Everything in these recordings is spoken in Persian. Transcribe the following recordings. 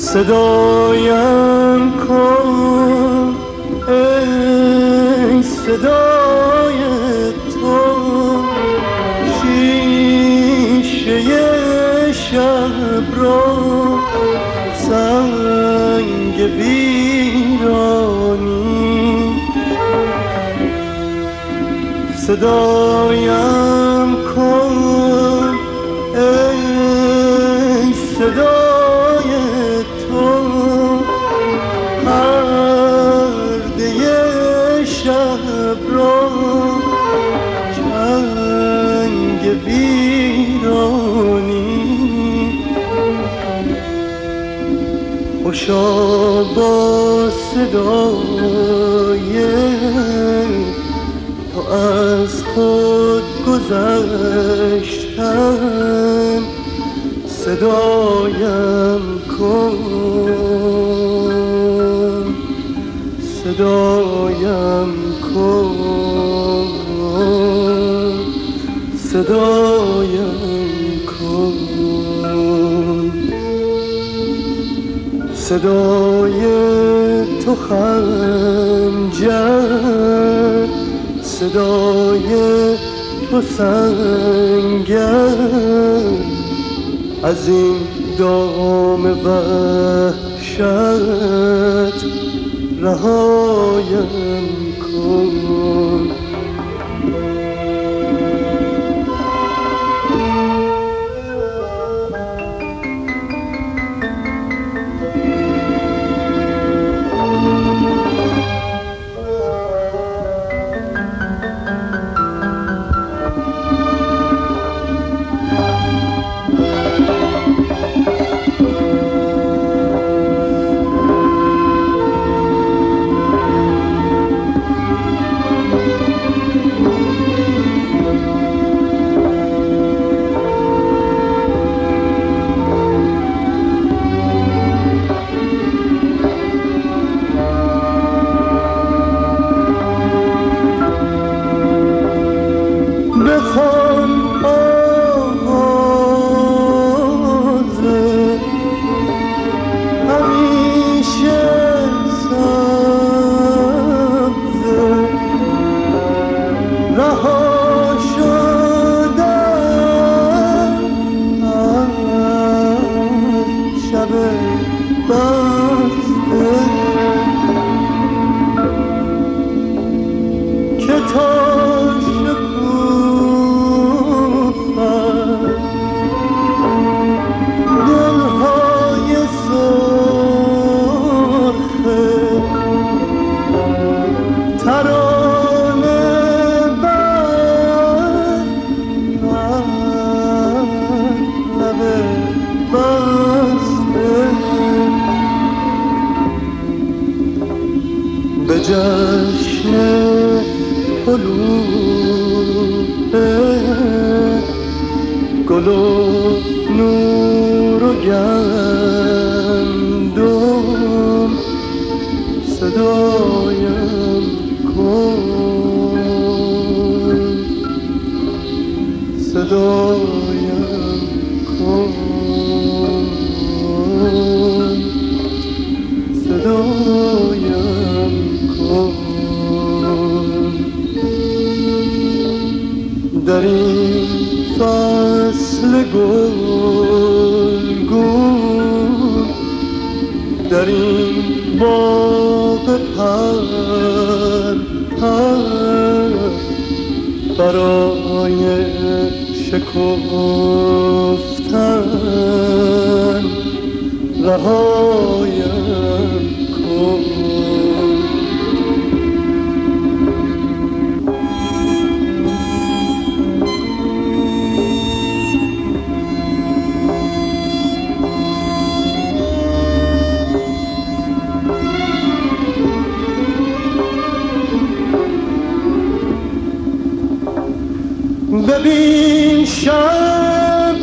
صدایم کن ای صدای تو، شیشه شب را سنگ ویرانی. صدایم کن ای صدای تو، پرده شب را چنگ ویرانی. خوشا با صدای تو از خود گذشتن، صدایم کن، صدایم کن، صدایم کن. صدای تو خنجر، صدای تو سنگر، از این دام وحشت رهایم کن. به جشن طلوع گل و نور و گندم، صدایم کن، صدایم کن، صدایم کن. در این فصل گلگون، در این باغ پر برای شکفتن رهایم کن. ببین شب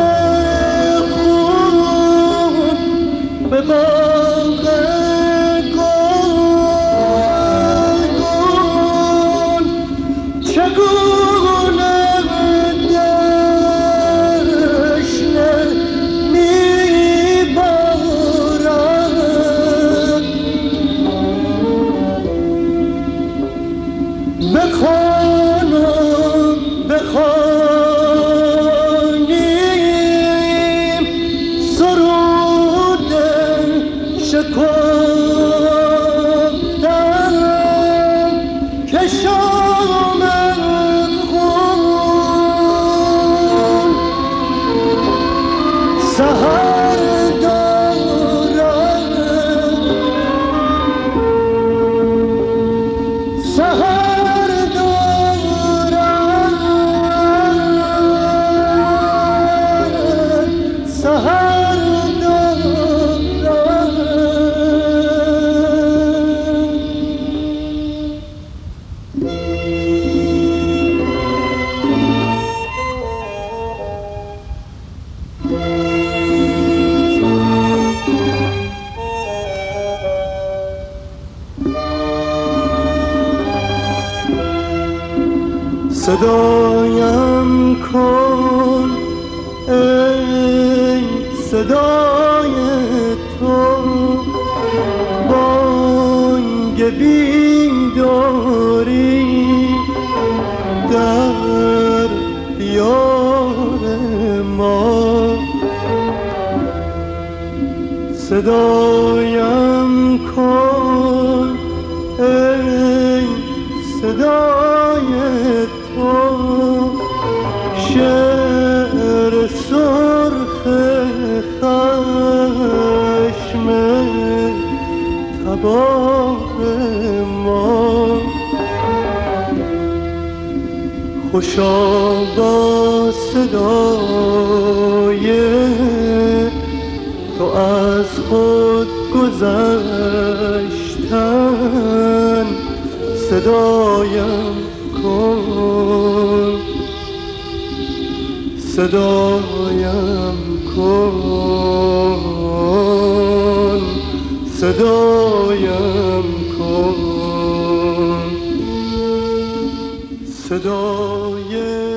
خوب به باغ صدایم کن ای صدای تو، بانگ بیداری در دیار ما. صدایم کن ای صدای تو، شعر سرخ خشم تبار ما. خوشا با صدای تو از خود گذشتن، صدایم کن، صدایم کن، صدایم کن. صدای